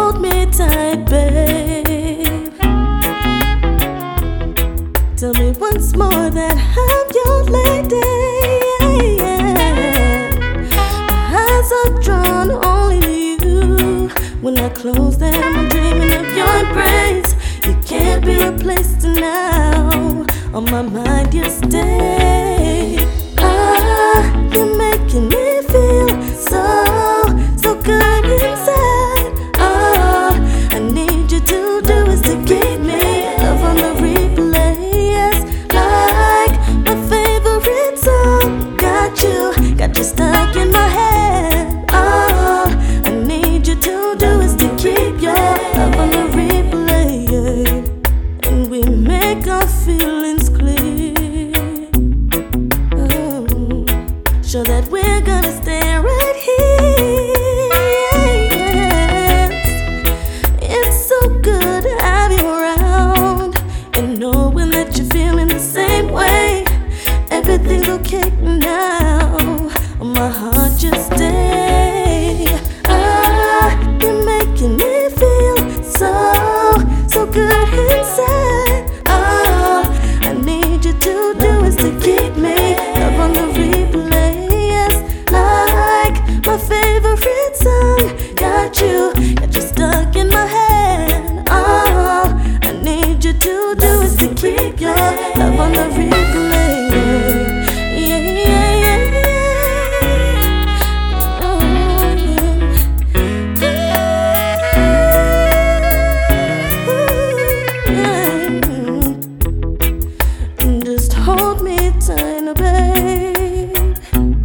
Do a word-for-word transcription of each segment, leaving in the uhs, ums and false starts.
hold me tight, babe. Tell me once more that I'm your lady. My eyes are drawn only to you. When I close them, I'm dreaming of your embrace. You can't be replaced now. On my mind you stay. Ah, you're making me feel so, so good inside. All I need you to do is to keep me up on the replay. Yes, like my favorite song. Got you, got you stuck in my head. All I need you to do is to keep your love on the replay, yeah. And we make our feelings clear, oh, so that we're gonna stay right here. Yes. It's so good to have you around, and knowing that you're feeling the same way. Everything's okay now. My heart just stay. Ah, you're making me feel so, so good inside. All I need you to do is to keep me up on the replay. Yes, like my favorite song. Got you, got you stuck in my head. All I need you to do is to keep your love on the replay. Yeah, yeah, yeah, yeah. Just hold me tight, oh, babe.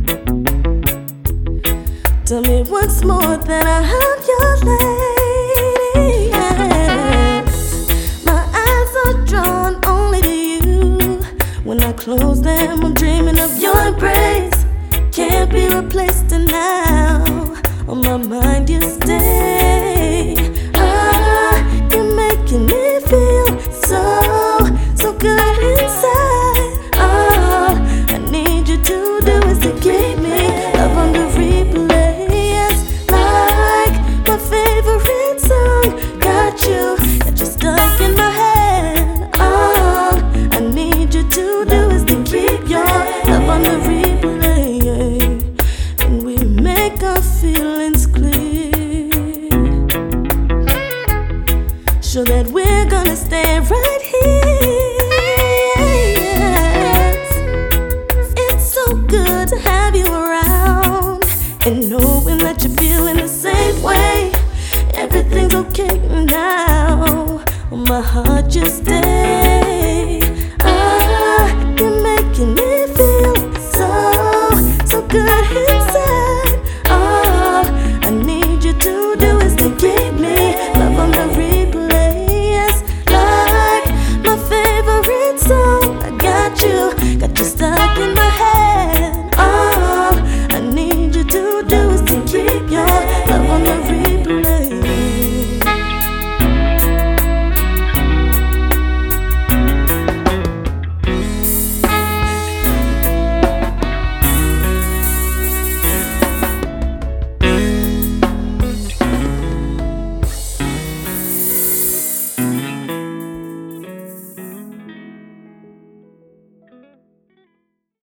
Tell me once more that I'm your lady. Yes. My eyes are drawn only to you. When I close them, I'm dreaming of your embrace. Can't be replaced now. On my mind you stay. Ah, you're making me feel so, so good inside. All I need you to do is to keep me up on the replay. Yes, like my favorite song. Got you, got you stuck in my head. All I need you to do is to keep your love on the replay, yeah. And we make our feelings clear, so that we're gonna stay right here. Yes. It's so good to have you around, and knowing that you're feeling the same way. Everything's okay now. My heart just stays.